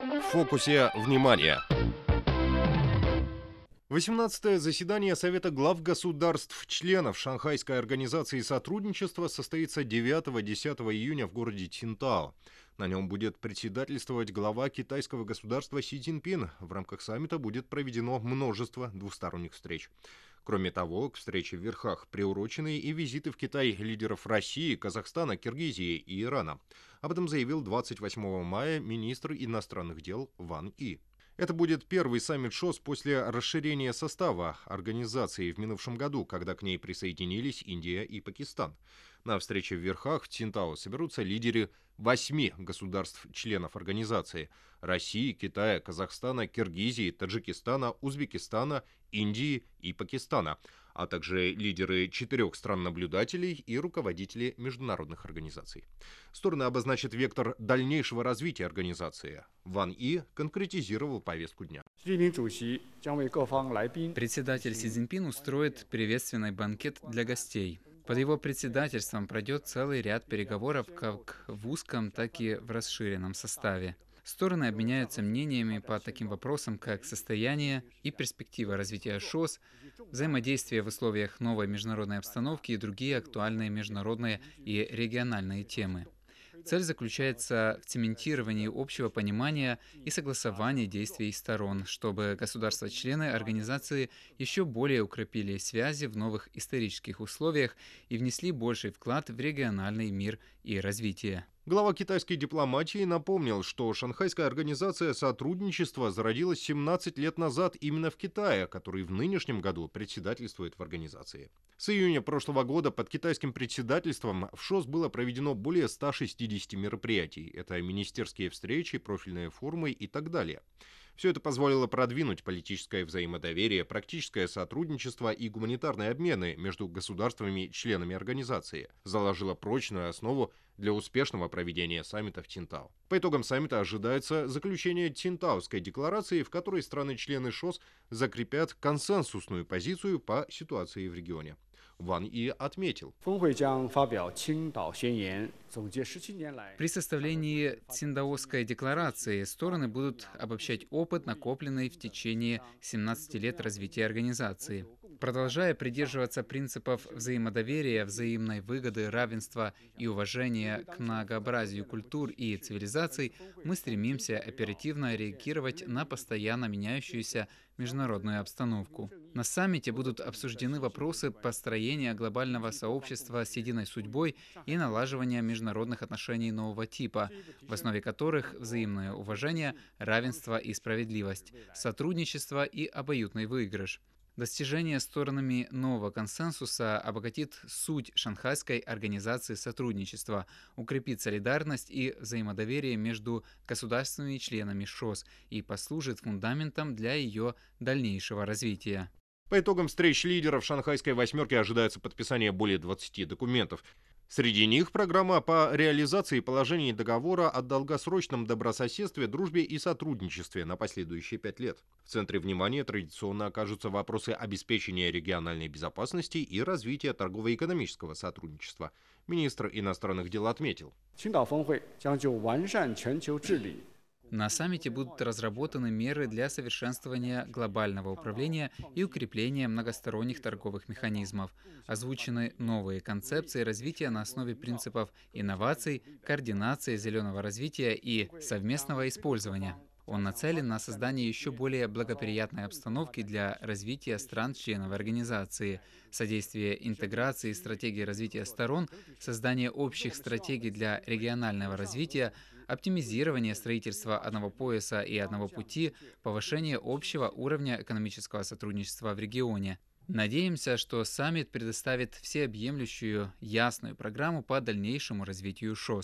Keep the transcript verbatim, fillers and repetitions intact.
В фокусе внимания. восемнадцатое заседание Совета глав государств-членов Шанхайской организации сотрудничества состоится девятого-десятого июня в городе Цинтао. На нем будет председательствовать глава китайского государства Си Цзиньпин. В рамках саммита будет проведено множество двусторонних встреч. Кроме того, к встрече в верхах приурочены и визиты в Китай лидеров России, Казахстана, Киргизии и Ирана. Об этом заявил двадцать восьмого мая министр иностранных дел Ван И. Это будет первый саммит ШОС после расширения состава организации в минувшем году, когда к ней присоединились Индия и Пакистан. На встрече в верхах в Цинтао соберутся лидеры восьми государств-членов организации – России, Китая, Казахстана, Киргизии, Таджикистана, Узбекистана, Индии и Пакистана, а также лидеры четырех стран-наблюдателей и руководители международных организаций. Стороны обозначат вектор дальнейшего развития организации. Ван И конкретизировал повестку дня. Председатель Си Цзиньпин устроит приветственный банкет для гостей. Под его председательством пройдет целый ряд переговоров как в узком, так и в расширенном составе. Стороны обменяются мнениями по таким вопросам, как состояние и перспектива развития ШОС, взаимодействие в условиях новой международной обстановки и другие актуальные международные и региональные темы. Цель заключается в цементировании общего понимания и согласовании действий сторон, чтобы государства-члены организации еще более укрепили связи в новых исторических условиях и внесли больший вклад в региональный мир и развитие. Глава китайской дипломатии напомнил, что Шанхайская организация сотрудничества зародилась семнадцать лет назад именно в Китае, который в нынешнем году председательствует в организации. С июня прошлого года под китайским председательством в ШОС было проведено более ста шестидесяти мероприятий. Это министерские встречи, профильные форумы и так далее. Все это позволило продвинуть политическое взаимодоверие, практическое сотрудничество и гуманитарные обмены между государствами-членами организации. Заложило прочную основу для успешного проведения саммита в Цинтао. По итогам саммита ожидается заключение Цинтаоской декларации, в которой страны-члены ШОС закрепят консенсусную позицию по ситуации в регионе. Ван И отметил. При составлении Циндаоской декларации стороны будут обобщать опыт, накопленный в течение семнадцати лет развития организации. Продолжая придерживаться принципов взаимодоверия, взаимной выгоды, равенства и уважения к многообразию культур и цивилизаций, мы стремимся оперативно реагировать на постоянно меняющуюся международную обстановку. На саммите будут обсуждены вопросы построения глобального сообщества с единой судьбой и налаживания международных отношений нового типа, в основе которых взаимное уважение, равенство и справедливость, сотрудничество и обоюдный выигрыш. Достижение сторонами нового консенсуса обогатит суть Шанхайской организации сотрудничества, укрепит солидарность и взаимодоверие между государственными членами ШОС и послужит фундаментом для ее дальнейшего развития. По итогам встреч лидеров Шанхайской восьмерки ожидается подписание более двадцати документов. Среди них программа по реализации положений договора о долгосрочном добрососедстве, дружбе и сотрудничестве на последующие пять лет. В центре внимания традиционно окажутся вопросы обеспечения региональной безопасности и развития торгово-экономического сотрудничества. Министр иностранных дел отметил. На саммите будут разработаны меры для совершенствования глобального управления и укрепления многосторонних торговых механизмов. Озвучены новые концепции развития на основе принципов инноваций, координации зеленого развития и совместного использования. Он нацелен на создание еще более благоприятной обстановки для развития стран-членов организации, содействие интеграции стратегий развития сторон, создание общих стратегий для регионального развития, оптимизирование строительства одного пояса и одного пути, повышение общего уровня экономического сотрудничества в регионе. Надеемся, что саммит предоставит всеобъемлющую, ясную программу по дальнейшему развитию ШОС.